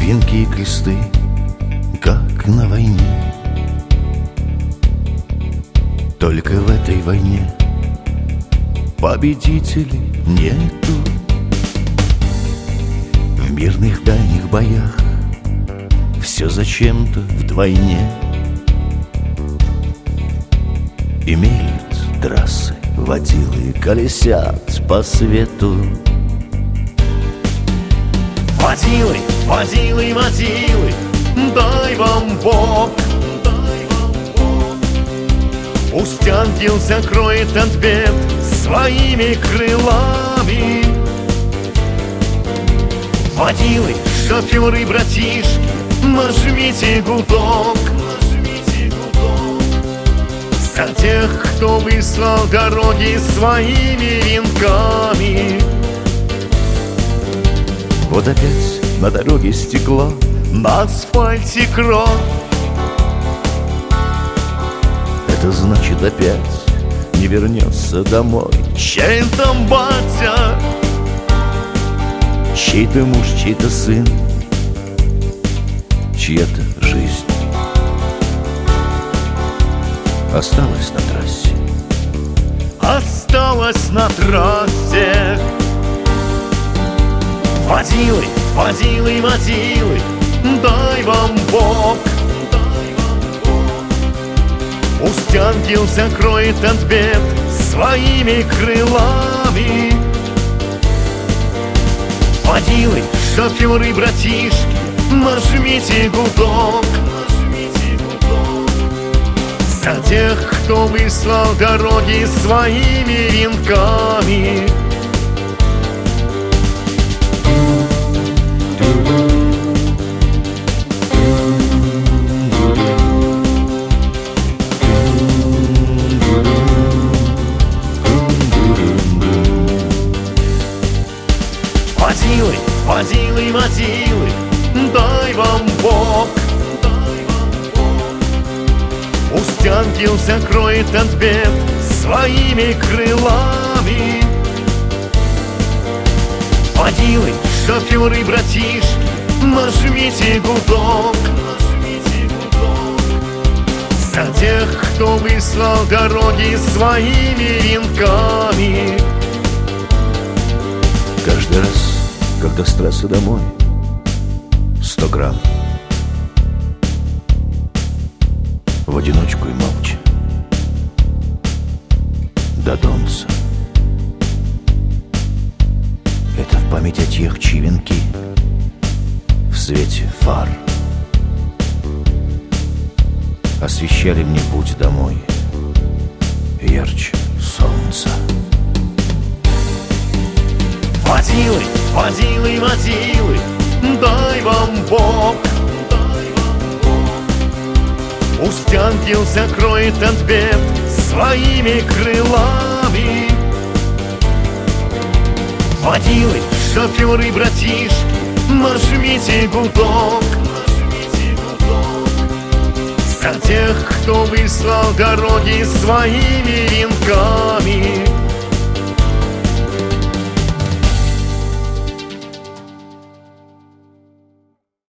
венки и кресты, как на войне. Только в этой войне победителей нету. В мирных дальних боях все зачем-то вдвойне. Имеют трассы, водилы, колесят по свету. Водилы, водилы, водилы, дай вам Бог. Пусть ангел закроет от бед своими крылами. Водилы, шоферы, братишки, нажмите гудок. За тех, кто выслал дороги своими венками. Вот опять на дороге стекло, На асфальте кровь. это значит опять не вернется домой. Чей там батя? Чей-то муж, чей-то сын, чья-то жизнь осталась на трассе. Осталась на трассе. Водилы, водилы, водилы, дай вам Бог. Пусть ангел закроет от бед своими крылами. Водилы, шоферы, братишки, нажмите гудок. За тех, кто выслал дороги своими венками. Водилы, водилы, водилы, дай вам Бог. Пусть ангел закроет от бед своими крылами. Водилы, шоферы, братишки, нажмите гудок. За тех, кто выслал дороги своими венками. Каждый раз, когда с трассы домой 100 грамм в одиночку и молча до Донца. Это в память о тех, чьи венки в свете фар освещали мне путь домой ярче солнца. Водилы, водилы, водилы, дай вам Бог. Пусть ангел закроет от бед своими крылами. Водилы, шоферы, братишки, нажмите гудок. За тех, кто выслал дороги своими венками.